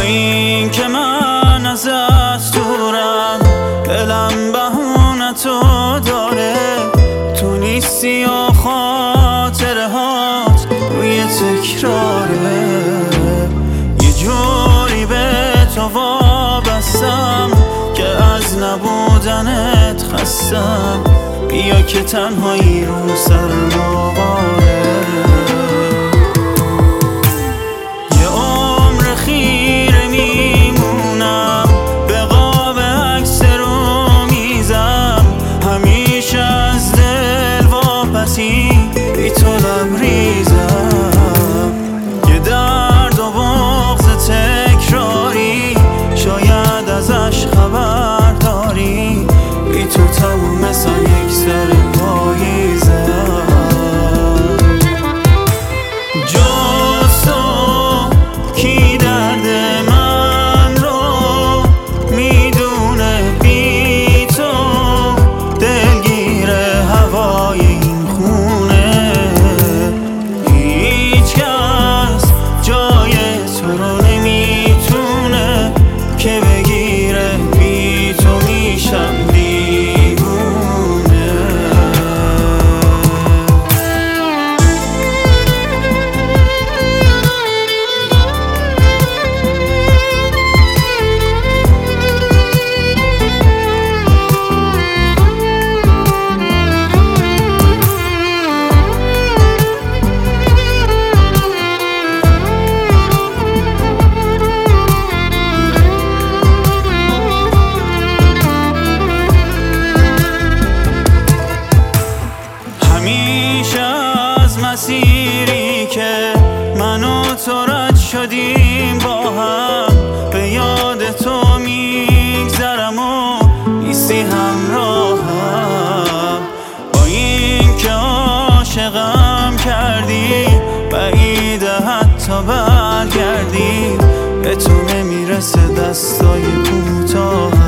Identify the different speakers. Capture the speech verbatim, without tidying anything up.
Speaker 1: این که من ازت دورم، دلم بهونه تو داره، تو نیستی و خاطره هات روی تکراره. یه جوری به تو وابستم که از نبودنت خستم، بیا که تنهایی رو سر ما باره. یه عمر خیره میمونم به قاب عکس رو میزم، همیشه از دل واپسی بی تو لبریزم. یه درد و بغض تکراری شاید ازش خبر داری، بی تو تموم مثل یک سر پاییزم. جز تو کی درد من رو میدونه، بی تو دلگیر هوای این خونه. هیچ کس جای تو رو نمیتونه که بگیره، بی تو میشم دیوونه. همیشه از مسیری که من و تو رد شدیم با هم، به یاد تو میگذرم و نیستی همراهم. با این که عاشقم کردی، بعیده حتی برگردی، به تو نمیرسه دستای کوتاه.